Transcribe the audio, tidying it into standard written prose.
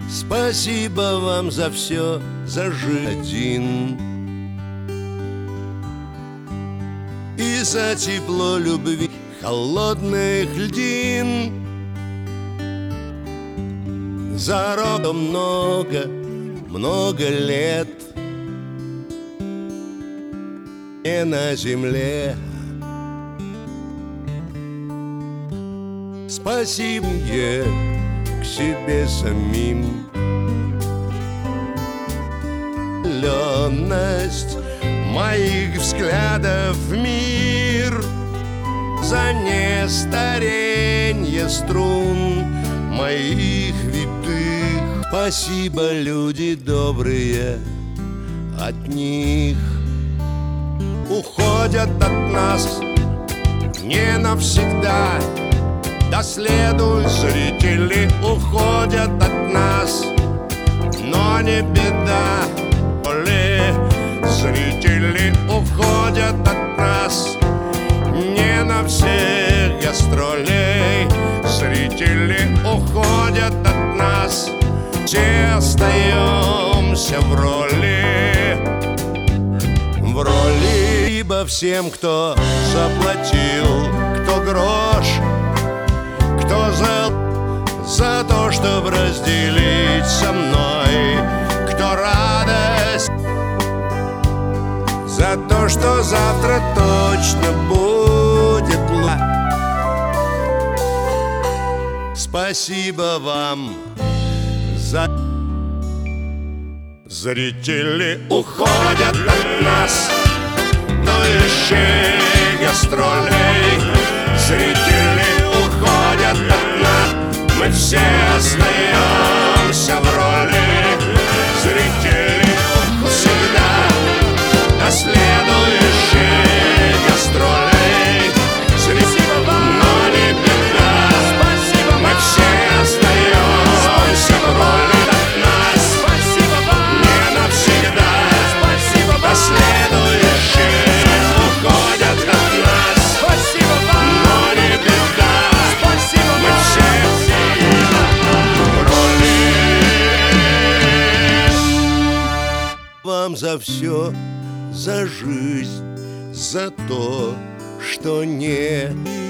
Спасибо вам за все, за жизнь один. И за тепло любви холодных льдин. За родом много, много лет. И на земле. Спасибо к себе самим. Влюбленность моих взглядов в мир, за нестаренье струн моих витых. Спасибо, люди добрые, от них уходят от нас не навсегда. Да следуй, зрители уходят от нас, но не беда, коли зрители уходят от нас не на всех гастролей. Зрители уходят от нас, все остаемся в роли. Ибо всем, кто заплатил, кто грош, кто за то, чтобы разделить со мной, кто радость, за то, что завтра точно будет лучше. Спасибо вам за... Зрители уходят от нас, но еще гастролей. Зрители уходят от нас, мы все остаемся в роли. Зрители всегда на следующие гастролей. Но не беда, мы все остаемся в роли. От нас не навсегда, на следующие уходят от нас. Но не беда, мы все в роли. Вам за все, за жизнь, за то, что не